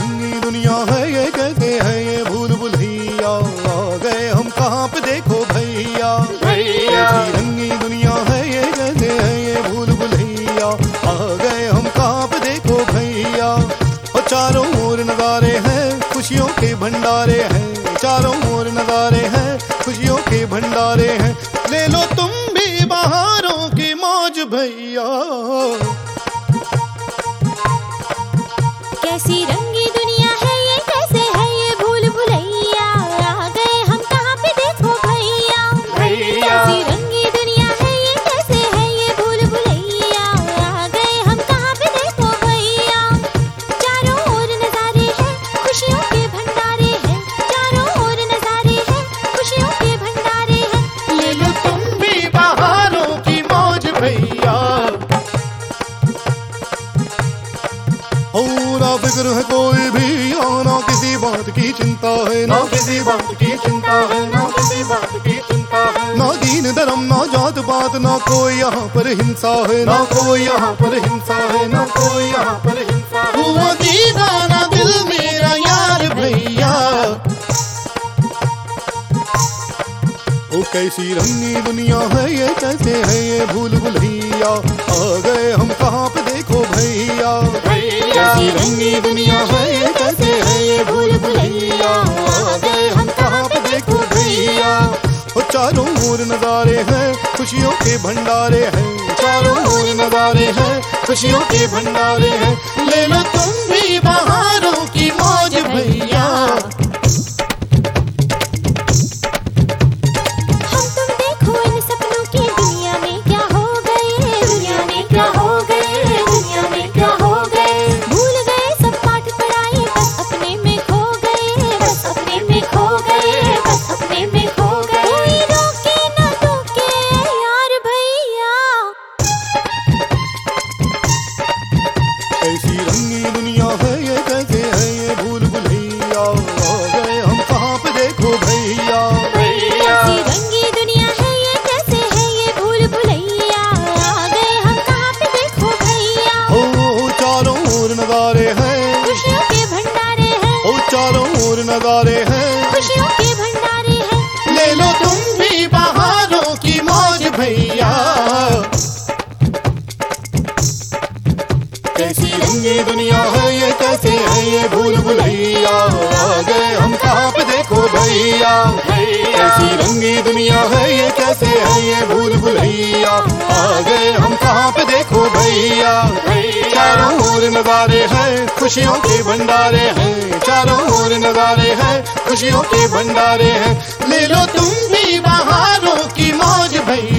रंगी दुनिया है ये, कैसे है ये भूल भुलैया, आ गए हम कहाँ पे देखो भैया। कैसी रंगी दुनिया है ये, कैसे है ये भूल भुलैया, आ गए हम कहाँ पे देखो भैया। और चारों ओर नजारे हैं, खुशियों के भंडारे हैं, चारों ओर नजारे हैं, खुशियों के भंडारे हैं। ले लो तुम भी बहारों की मौज भैया। कैसी रंगी दुनिया है ये, कैसे है ये भूल भुलैया, आ गए हम कहाँ पे देखो भैया। कैसी रंगी दुनिया है ये, कैसे है ये भूल भुलैया, आ गए हम कहाँ पे देखो भैया। चारों ओर नजारे हैं, खुशियों के भंडारे हैं, चारों ओर नजारे हैं, खुशियों के भंडारे हैं। ले लो तुम भी बहारों की मौज भैया। ना फिक्र है कोई भी, ना किसी बात की चिंता है, ना किसी बात की चिंता है, ना किसी बात की चिंता है। ना दीन धर्म ना जात पात, ना कोई यहाँ पर हिंसा है, ना कोई यहाँ पर हिंसा है, ना कोई यहाँ पर हिंसा है। हुआ दीवाना दिल मेरा यार भैया। ओ कैसी रंगी दुनिया है ये, कैसे है ये भूल भुलैया, आ गए हम कहाँ पे देखो भैया। कैसी रंगी दुनिया है ये, कैसे है ये भूल भुलैया, आ गए हम कहाँ पे देखो भैया। ओ चारों ओर नजारे हैं, खुशियों के भंडारे हैं, चारों ओर नजारे हैं, खुशियों के भंडारे हैं। ले लो तुम भी बहारों की मौज भैया। कैसी रंगी दुनिया है ये, कैसे है ये भूल भुलैया, आ गए हम कहाँ पे देखो भैया। कैसी रंगी दुनिया है ये, कैसे है ये भूल भुलैया, आ गए हम कहाँ पे देखो भैया। ओ चारों ओर नजारे हैं, खुशियों के भंडारे हैं, ओ चारों ओर नजारे हैं, खुशियों के भंडारे हैं। ले लो तुम भी बहारों की मौज भैया। कैसी रंगी दुनिया है ये, कैसे है ये भूल भुलैया, आ गए हम कहाँ पे देखो भैया। कैसी रंगी दुनिया है ये, कैसे है ये भूल भुलैया, आ गए हम कहाँ पे देखो भैया। चारों ओर नजारे हैं, खुशियों के भंडारे हैं, चारों ओर नजारे हैं, खुशियों के भंडारे हैं। ले लो तुम भी बहारों की मौज भैया।